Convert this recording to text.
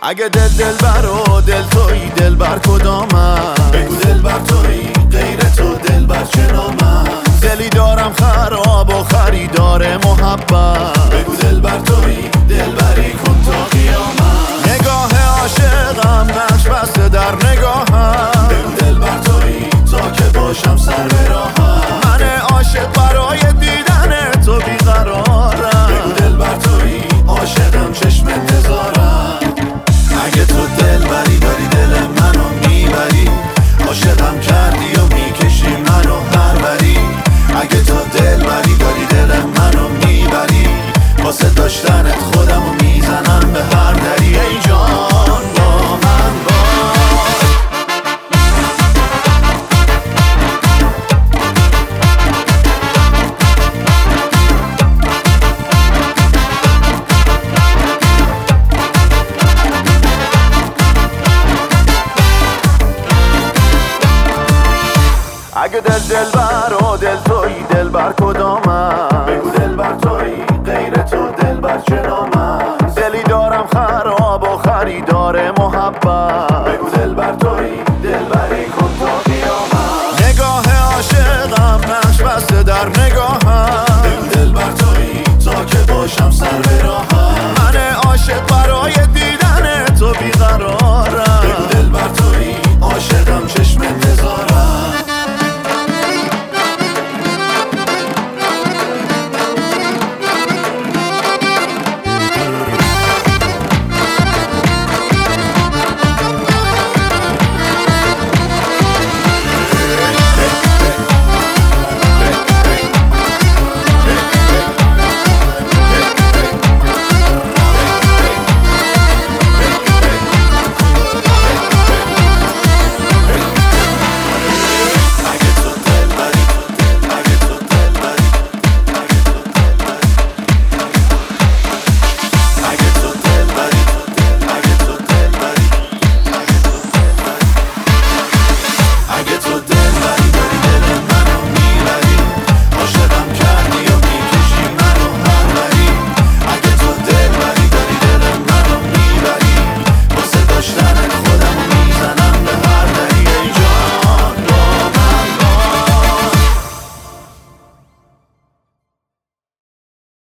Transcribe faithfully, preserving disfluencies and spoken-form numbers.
اگه دل دل بر و دل تویی دل بر کدامم؟ بگو دل بر تویی غیر تو دل بر چه نامم؟ دلی دارم خراب و خریدار محبت. بگو دل بر تویی دل بری کن تا قیامت. نگاه عاشقم نقش بسته در نگاهم. بگو دل بر تویی تا که باشم سر به راهم. من عاشق برای دیدن تو بیقرارم. بگو دل بر تویی عاشقم چشم انتظارم. اگه تو دل بری داری دل منو میبری، عاشقم کردی و میکشی منو هر بری. اگه تو دل بری داری دل منو میبری، واسه داشتنت خودمو میزنم به هر دری. ای جان با من باش. اگه دل دل بر و دل تویی دل بر کدامم؟ بگو دل بر تویی غیر تو دل بر چه نامم؟ دلی دارم خراب و خریدار محبت. بگو دل بر تویی دل بری کن تا قیامت. نگاه عاشقم نقش بسته در نگاهم.